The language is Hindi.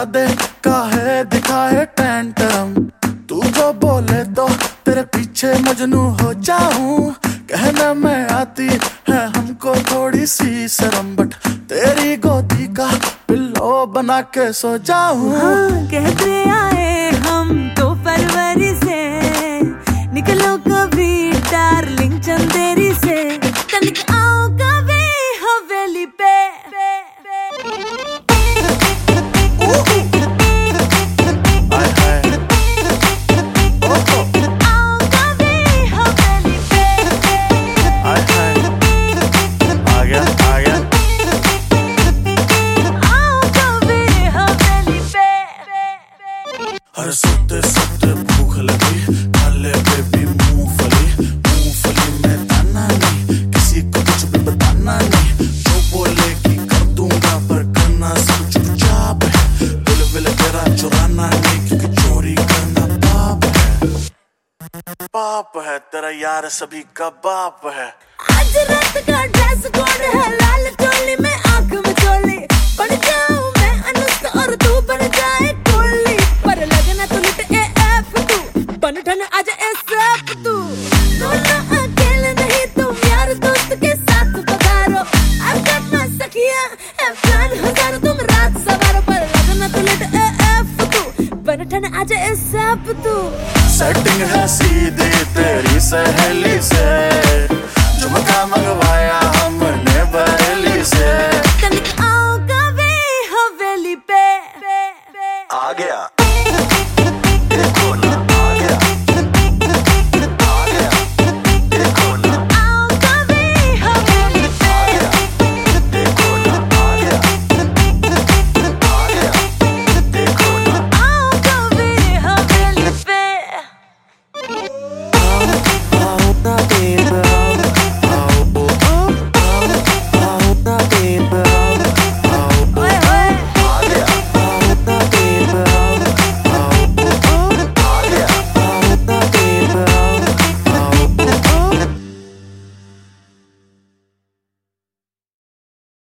दे काहे दिखाए टेंटरम। तू जो बोले तो तेरे पीछे मजनू हो जाऊं। कहने में आती है हमको थोड़ी सी शर्म, बट तेरी गोदी का पिल्लो बना के सो जाऊं। हाँ, कहते आए हम तो फरवरी से, निकलो कभी डार्लिंग चंदेरी से, तनिक आओ कभी हवेली पे। हर सोते सोते भूख लगी, खाले बेबी मूंगफली। मूंगफली में दाना नहीं, किसी को कुछ भी बताना नहीं। जो बोलेगी कर दूंगा, पर करना सब चुपचाप है। दिल विल तेरा चुराना नहीं, क्योंकि चोरी करना पाप है। पाप है तेरा यार सभी का बाप है। आज रात का ड्रेस कोड है लाल चोली में आंख में चोली। बन जाऊं मैं अनुष्का और तू बन जाए कोहली, पर लगना तो लिट एफ तू, बन ठन आजा एसएफ तू। दोनों अकेले नहीं तुम यार दोस्त के साथ पधारो। I've got my सखिया have plan हजारों, तुम रात सवारो, पर लगना तो लिट एफ तू, बन ठन आजा एसएफ तू। सेटिंग है सीधी तेरी सहेली से, झुमका मंगवाया हमने बरेली से। तनिक आओ कभी हवेली पे। आ गया।